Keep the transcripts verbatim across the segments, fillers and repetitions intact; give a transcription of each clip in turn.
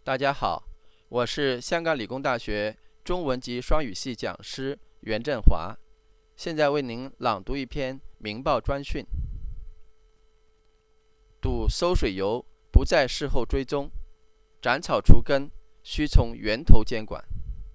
大家好，我是香港理工大学中文及双语系讲师袁振华，现在为您朗读一篇明报专讯。赌收水油不再事后追踪，斩草除根需从源头监管。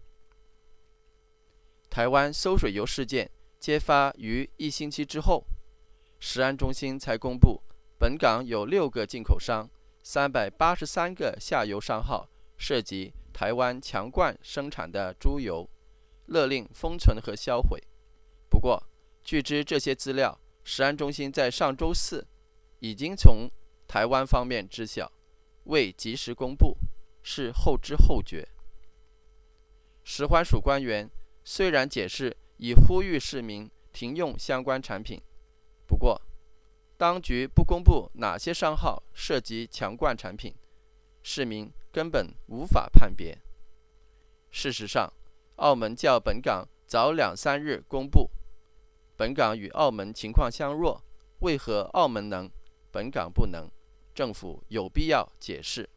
台湾收水油事件揭发于一星期之后，食安中心才公布，本港有六个进口商，三百八十三个下游商号涉及台湾强冠生产的猪油，勒令封存和销毁。不过，据知这些资料，食安中心在上周四已经从台湾方面知晓，未及时公布，是后知后觉。食环署官员虽然解释已呼吁市民停用相关产品，不过当局不公布哪些商号涉及强冠产品，市民根本无法判别。事实上，澳门较本港早两三日公布，本港与澳门情况相若，为何澳门能，本港不能？政府有必要解释。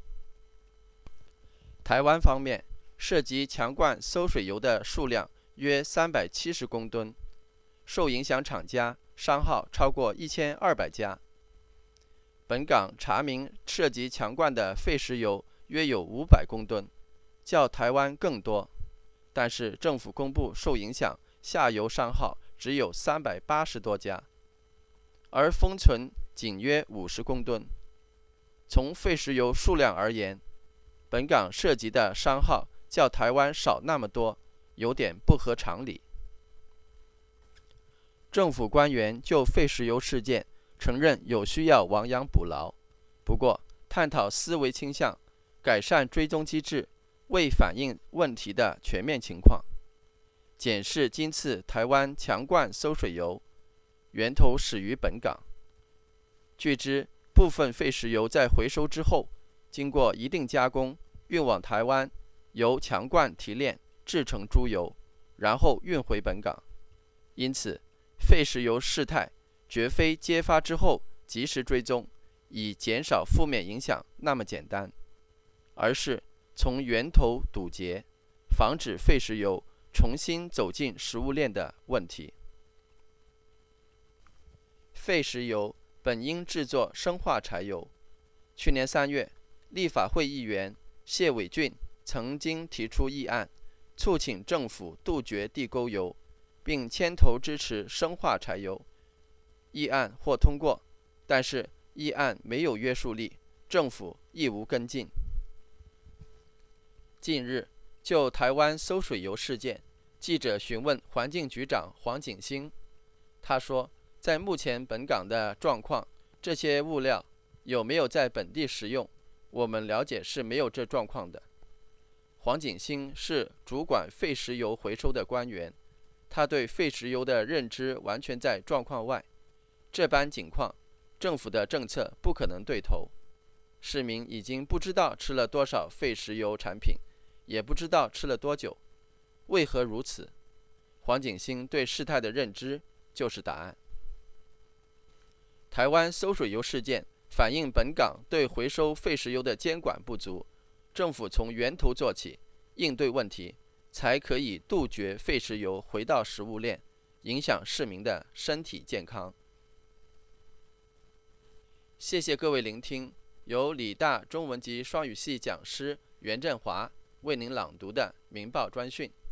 台湾方面涉及强冠馊水油的数量约三百七十公吨，受影响厂家商号超过一千二百家。本港查明涉及强冠的废石油约有五百公吨，较台湾更多，但是政府公布受影响下游商号只有三百八十多家，而封存仅约五十公吨。从废石油数量而言，本港涉及的商号较台湾少那么多，有点不合常理。政府官员就废石油事件承认有需要亡羊补牢，不过探讨思维倾向、改善追踪机制，未反映问题的全面情况。检视今次台湾强冠馊水油源头始于本港。据知，部分废石油在回收之后，经过一定加工，运往台湾，由强冠提炼制成猪油，然后运回本港。因此，废石油事态绝非揭发之后及时追踪，以减少负面影响那么简单，而是从源头堵截，防止废石油重新走进食物链的问题。废石油本应制作生化柴油。去年三月，立法会议员谢伟俊曾经提出议案，促请政府杜绝地沟油，并牵头支持生化柴油。议案获通过，但是议案没有约束力，政府亦无跟进。近日，就台湾馊水油事件，记者询问环境局长黄景兴，他说，在目前本港的状况，这些物料有没有在本地食用，我们了解是没有这状况的。黄景兴是主管废石油回收的官员，他对废石油的认知完全在状况外。这般情况，政府的政策不可能对头。市民已经不知道吃了多少废石油产品，也不知道吃了多久。为何如此？黄景兴对事态的认知就是答案。台湾馊水油事件反映本港对回收废石油的监管不足，政府从源头做起，应对问题，才可以杜绝废石油回到食物链，影响市民的身体健康。谢谢各位聆听，由理大中文及双语系讲师袁振华为您朗读的明报专讯。